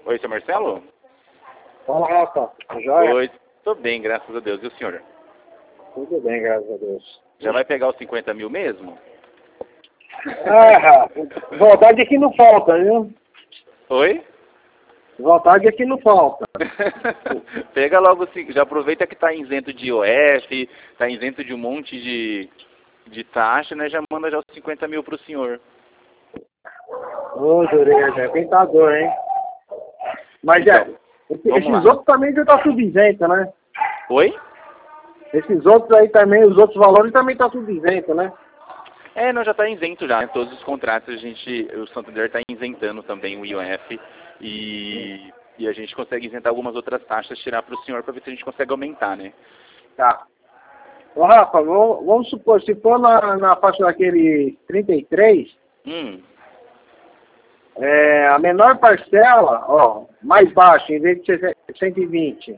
Oi, seu Marcelo? Fala, Rafa. Joia? Oi, tô bem, graças a Deus. E o senhor? Tudo bem, graças a Deus. Já vai pegar os 50 mil mesmo? Rafa. Vontade aqui não falta, viu? Oi? Vontade aqui não falta. Pega logo, já aproveita que tá isento de IOF, tá isento de um monte de taxa, né? Já manda já os 50 mil pro senhor. Ô, dureza, é tentador, hein? Mas Então, vamos esses lá. outros também já tá tudo isento, né? Oi? Esses outros aí também, os outros valores também tá tudo isento, né? É, não, já está isento já. Né? Todos os contratos o Santander está isentando também o IOF e a gente consegue isentar algumas outras taxas, tirar para o senhor para ver se a gente consegue aumentar, né? Tá. Ô, Rafa, vamos supor, se for na faixa daquele 33, a menor parcela, ó, mais baixa, em vez de ser 120.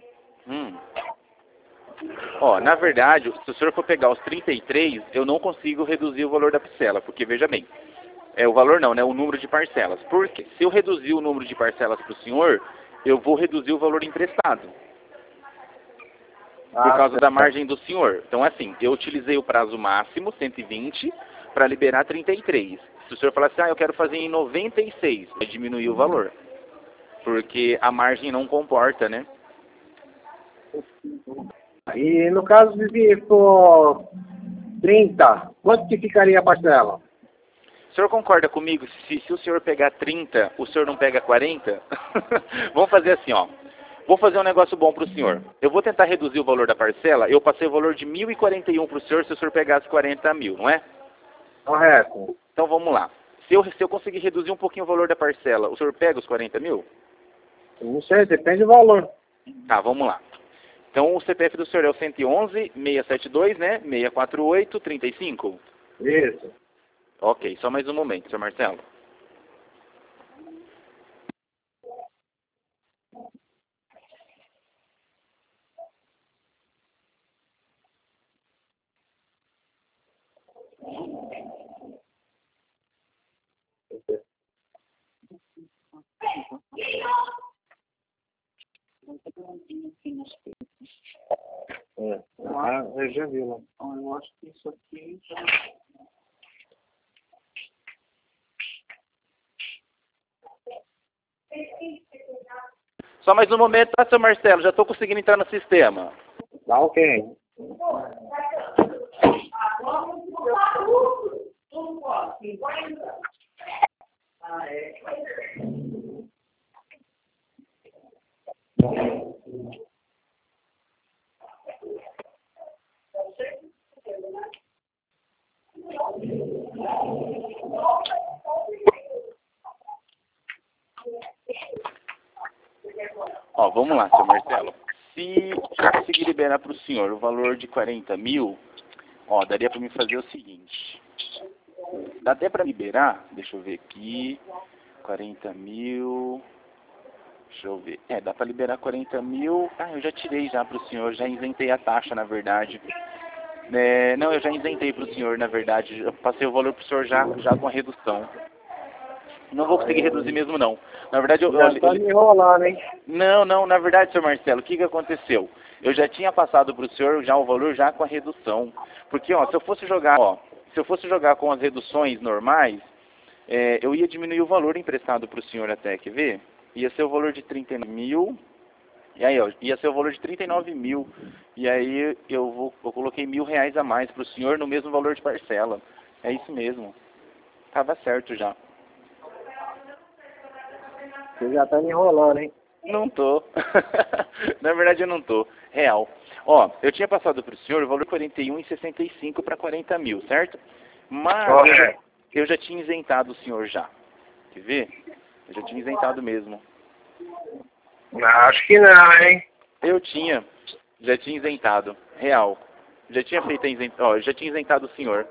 Ó, na verdade, se o senhor for pegar os 33, eu não consigo reduzir o valor da parcela, porque veja bem, o valor não, né? O número de parcelas. Porque se eu reduzir o número de parcelas para o senhor, eu vou reduzir o valor emprestado. Por causa da margem do senhor. Então, assim, eu utilizei o prazo máximo, 120, para liberar 33. Se o senhor falar assim, eu quero fazer em 96, vai diminuir o valor. Porque a margem não comporta, né? E no caso de se for 30, quanto que ficaria a parcela? O senhor concorda comigo? Se o senhor pegar 30, o senhor não pega 40? Vamos fazer assim, ó. Vou fazer um negócio bom para o senhor. Eu vou tentar reduzir o valor da parcela. Eu passei o valor de 1.041 para o senhor se o senhor pegasse 40 mil, não é? Correto. Então vamos lá. Se eu conseguir reduzir um pouquinho o valor da parcela, o senhor pega os 40 mil? Não sei, depende do valor. Tá, vamos lá. Então o CPF do senhor é o 111-672, né? 648-35. Isso. Ok, só mais um momento, senhor Marcelo. Eu já vi lá. Eu acho que isso aqui já... Só mais um momento, tá, seu Marcelo? Já estou conseguindo entrar no sistema. Tá ok. Ó, vamos lá, seu Marcelo. Se eu conseguir liberar para o senhor o valor de 40 mil, ó, daria para me fazer o seguinte. Dá até para liberar, deixa eu ver aqui, 40 mil, deixa eu ver. Dá para liberar 40 mil. Eu já tirei já para o senhor, já isentei a taxa, na verdade. Não, eu já isentei para o senhor, na verdade. Eu passei o valor para o senhor já com a redução. Não vou conseguir reduzir mesmo, não. Na verdade, Já tá me enrolando, hein? Não, na verdade, senhor Marcelo, o que aconteceu? Eu já tinha passado para o senhor já o valor já com a redução. Porque, ó, se eu fosse jogar com as reduções normais, eu ia diminuir o valor emprestado para o senhor até, quer ver? Ia ser o valor de 39 mil, e aí, ó, ia ser o valor de 39 mil. E aí eu coloquei R$ 1.000 a mais para o senhor no mesmo valor de parcela. É isso mesmo. Tava certo já. Você já tá me enrolando, hein? Não tô. Na verdade eu não tô. Real. Ó, eu tinha passado para o senhor o valor 41,65 para 40 mil, certo? Mas eu já tinha isentado o senhor já. Quer ver? Eu já tinha isentado mesmo. Acho que não, hein? Eu tinha. Já tinha isentado. Real. Já tinha feito já tinha isentado o senhor.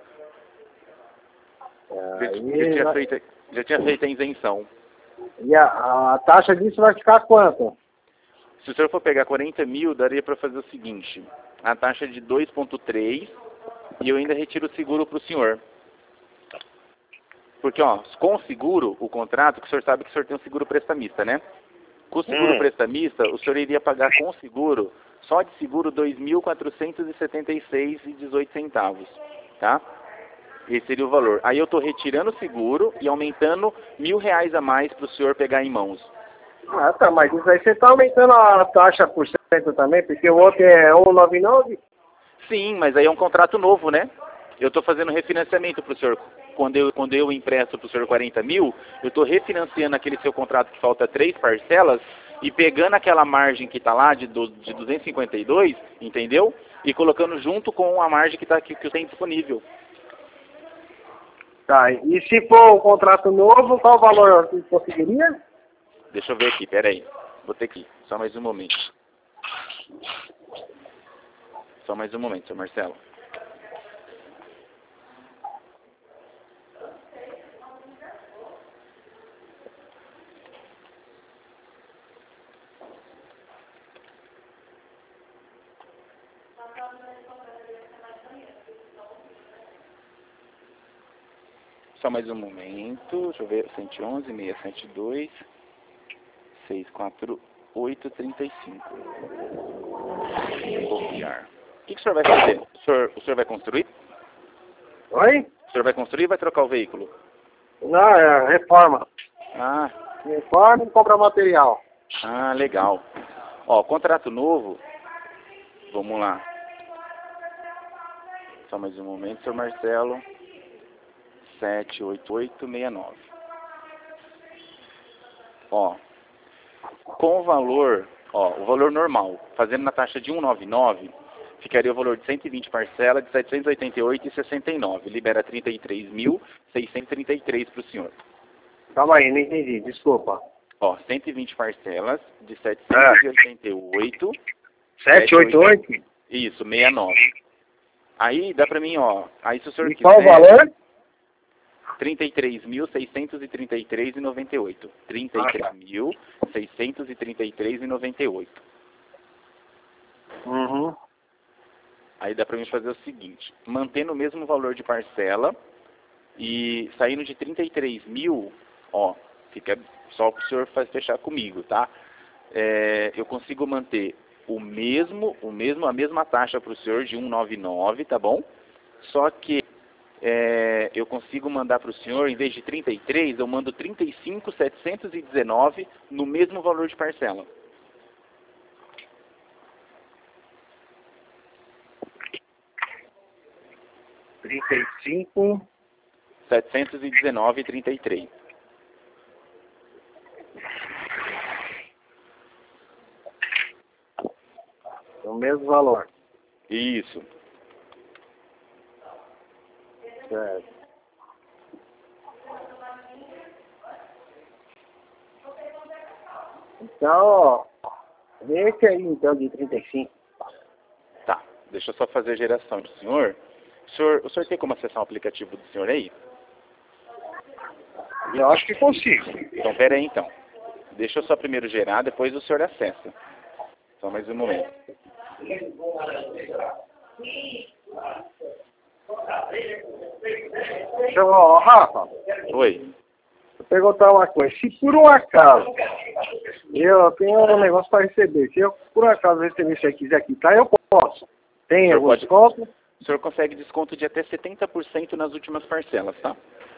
Já tinha feito a isenção. E a taxa disso vai ficar quanto? Se o senhor for pegar 40 mil, daria para fazer o seguinte. A taxa de 2,3 e eu ainda retiro o seguro para o senhor. Porque, ó, com o seguro, o contrato, que o senhor sabe que o senhor tem um seguro prestamista, né? Com o seguro prestamista, o senhor iria pagar com o seguro, só de seguro, R$ 2.476,18, tá? Esse seria o valor. Aí eu estou retirando o seguro e aumentando R$ 1.000 a mais para o senhor pegar em mãos. Ah, tá, mas isso aí você tá aumentando a taxa por cento também, porque o outro é 1,99? Sim, mas aí é um contrato novo, né? Eu estou fazendo refinanciamento para o senhor. Quando eu empresto para o senhor 40 mil, eu estou refinanciando aquele seu contrato que falta 3 parcelas e pegando aquela margem que está lá de 252, entendeu? E colocando junto com a margem que está aqui, que eu tenho disponível. Tá, e se for um contrato novo, qual o valor que conseguiria? Deixa eu ver aqui, peraí. Vou ter que ir. Só mais um momento. Só mais um momento, seu Marcelo. Só mais um momento. Deixa eu ver. 111, 602, 648, 35. Copiar. O que o senhor vai fazer? O senhor vai construir? Oi? O senhor vai construir ou vai trocar o veículo? Não, é reforma. Ah, Reforma e compra material. legal. Ó, contrato novo. Vamos lá. Só mais um momento, senhor Marcelo. 78869. Ó, com o valor normal, fazendo na taxa de 199, ficaria o valor de 120 parcela de 788,69. Libera 33.633 para o senhor. Calma aí, não entendi, desculpa. Ó, 120 parcelas de 788. 788? Isso, 69. Aí dá pra mim, ó. Aí se o senhor E quiser. qual o valor? 33.633,98. 33.633,98. Uhum. Aí dá pra mim fazer o seguinte: mantendo o mesmo valor de parcela e saindo de 33 mil, ó, fica só o senhor faz fechar comigo, tá? Eu consigo manter a mesma taxa para o senhor de 199, tá bom? Só que eu consigo mandar para o senhor, em vez de 33, eu mando 35.719 no mesmo valor de parcela. R$ 719,33. O mesmo valor. Isso. Certo. Então, ó, esse aí então de 35. Tá. Deixa eu só fazer a geração do senhor. O senhor tem como acessar o aplicativo do senhor aí? Eu acho que consigo. Então, pera aí, então. Deixa eu só primeiro gerar, depois o senhor acessa. Só mais um momento. Então, Rafa, Oi. vou perguntar uma coisa. Se por um acaso eu tenho um negócio para receber, se eu por um acaso receber isso aqui, quiser quitar, eu posso. Tem algum desconto? O senhor consegue desconto de até 70% nas últimas parcelas, tá?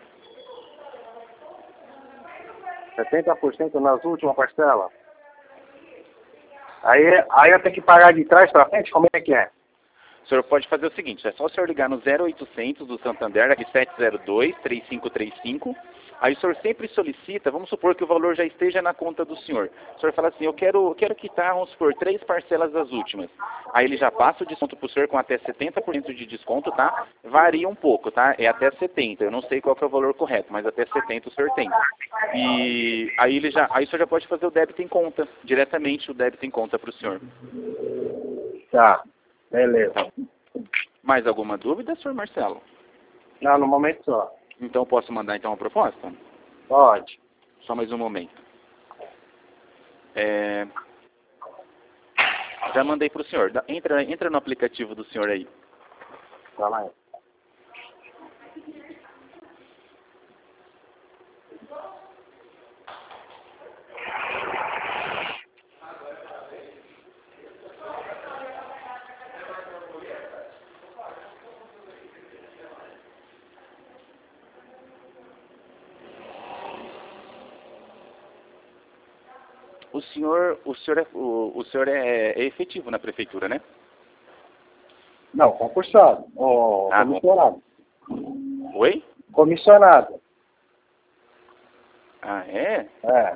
70% nas últimas parcelas? Aí eu tenho que pagar de trás para frente? Como é que é? O senhor pode fazer o seguinte, é só o senhor ligar no 0800 do Santander, aqui 702-3535. Aí o senhor sempre solicita, vamos supor que o valor já esteja na conta do senhor. O senhor fala assim, eu quero quitar, vamos supor, 3 parcelas das últimas. Aí ele já passa o desconto para o senhor com até 70% de desconto, tá? Varia um pouco, tá? É até 70%. Eu não sei qual que é o valor correto, mas até 70% o senhor tem. E aí o senhor já pode fazer o débito em conta, diretamente o débito em conta para o senhor. Tá, beleza. Mais alguma dúvida, senhor Marcelo? Não, no momento só. Então posso mandar então a proposta? Pode. Só mais um momento. Já mandei para o senhor. Entra no aplicativo do senhor aí. Tá lá. o senhor é efetivo na prefeitura, né? Não, concursado. Ó, Ah, comissionado. Oi? Comissionado. Ah, é? É.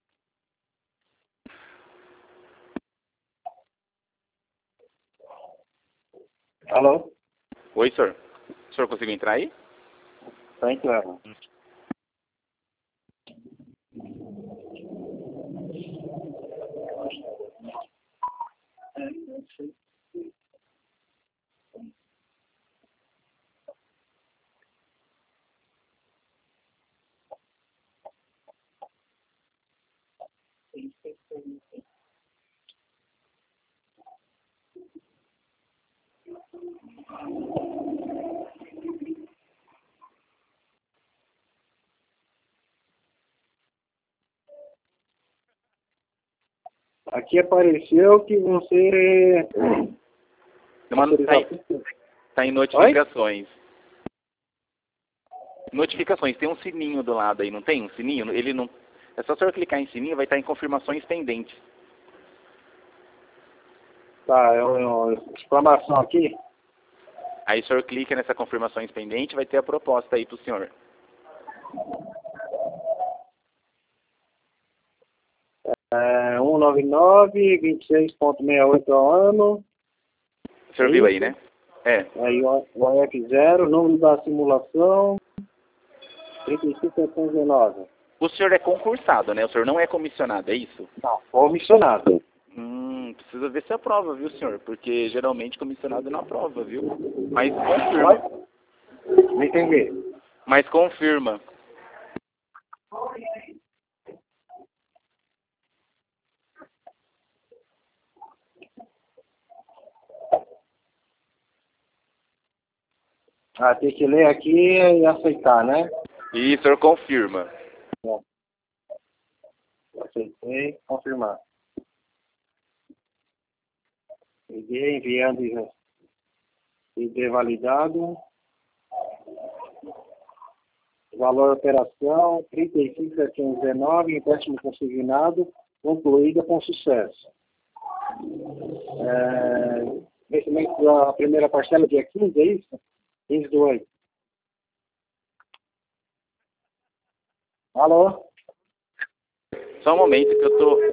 Alô? Oi, senhor. O senhor conseguiu entrar aí? Tá entrando. Aqui apareceu que você... Mano, tá em notificações. Notificações, tem um sininho do lado aí, não tem? Um sininho? Ele não... É só o senhor clicar em sininho, vai estar em confirmações pendentes. Tá, exclamação aqui. Aí o senhor clica nessa confirmações pendente, vai ter a proposta aí pro senhor. É, 199, 26,68 ao ano. O senhor viu aí, né? É. Aí o AF0, número da simulação, 35,719. O senhor é concursado, né? O senhor não é comissionado, é isso? Não, comissionado. Precisa ver se aprova, viu, senhor? Porque geralmente comissionado não aprova, viu? Mas confirma. Não entendi. Mas confirma. Ah, tem que ler aqui e aceitar, né? E o senhor confirma. Bom, aceitei, confirmar. Liguei, enviando ID validado. Valor operação, 35,719, empréstimo consignado, concluída com sucesso. Vencimento da primeira parcela dia 15, é isso? 15 do 8. Alô? Só um momento que eu tô...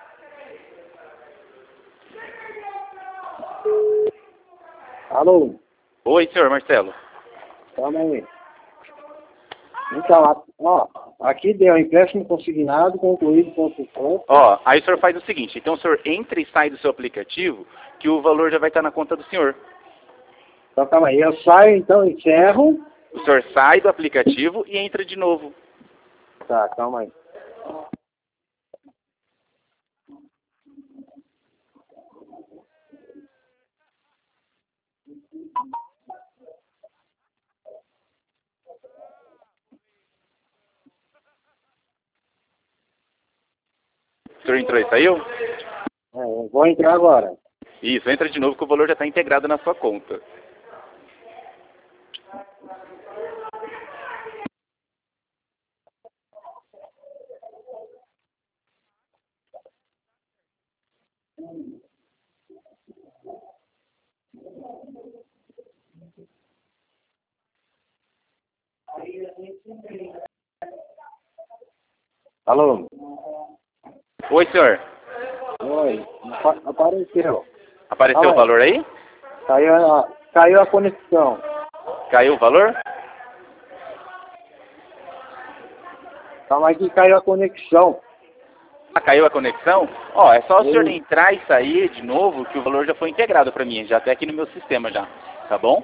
Alô? Oi, senhor Marcelo. Calma aí. Então, ó, aqui deu empréstimo consignado, concluído com sucesso. Ó, aí o senhor faz o seguinte, então o senhor entra e sai do seu aplicativo, que o valor já vai estar na conta do senhor. Então, calma aí. Eu saio, então, encerro. O senhor sai do aplicativo e entra de novo. Tá, calma aí. O senhor entrou e saiu? Eu vou entrar agora. Isso, entra de novo que o valor já está integrado na sua conta. Alô? Oi, senhor. Oi, apareceu. Apareceu o valor aí? Caiu a conexão. Caiu o valor? Calma aí que caiu a conexão. Ah, caiu a conexão? Ó, é só o senhor entrar e sair de novo que o valor já foi integrado para mim, já até aqui no meu sistema já, tá bom?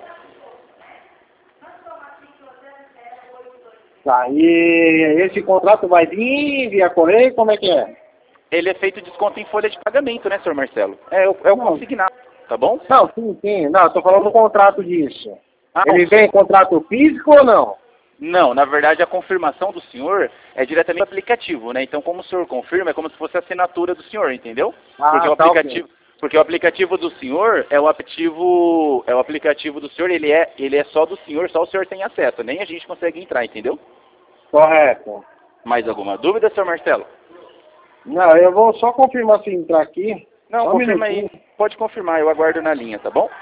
Tá, e esse contrato vai vir via correio, como é que é? Ele é feito desconto em folha de pagamento, né, senhor Marcelo? É o consignado, tá bom? Não, sim. Não, eu tô falando do contrato disso. Ah, Ele vem em contrato físico ou não? Não, na verdade a confirmação do senhor é diretamente do aplicativo, né? Então como o senhor confirma, é como se fosse a assinatura do senhor, entendeu? Porque o aplicativo, ok. porque o aplicativo do senhor é o aplicativo do senhor, ele é só do senhor, só o senhor tem acesso, nem a gente consegue entrar, entendeu? Correto. Mais alguma dúvida, senhor Marcelo? Não, eu vou só confirmar se entrar aqui. Não, Só um confirma aí. minutinho. Pode confirmar, eu aguardo na linha, tá bom?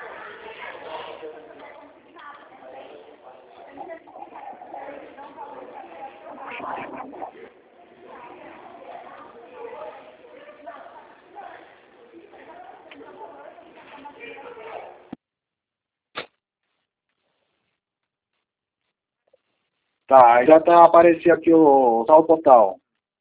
Tá, já tá aparecendo aqui o saldo total.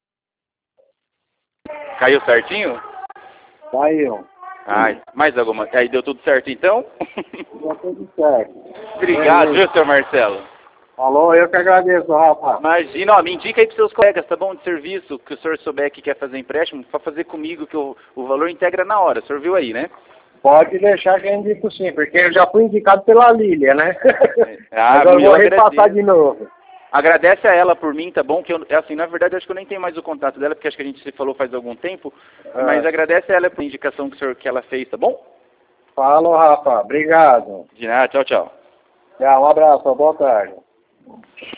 Caiu certinho? Tá aí, ó. Ai, mais alguma? Aí deu tudo certo então? Já tudo certo. Obrigado, viu, seu Marcelo? Falou, eu que agradeço, Rafa. Imagina, ó, me indica aí pros seus colegas, tá bom, de serviço, que o senhor souber que quer fazer empréstimo, pra fazer comigo, que o valor integra na hora. O senhor viu aí, né? Pode deixar que eu indico sim, porque eu já fui indicado pela Lília, né? Ah, Agora eu vou repassar agradeço. de novo. Agradece a ela por mim, tá bom? Que eu, assim, na verdade, acho que eu nem tenho mais o contato dela, porque acho que a gente se falou faz algum tempo. Mas agradece a ela por indicação que ela fez, tá bom? Falou, Rafa. Obrigado. De nada, tchau, tchau. Tchau, um abraço, boa tarde.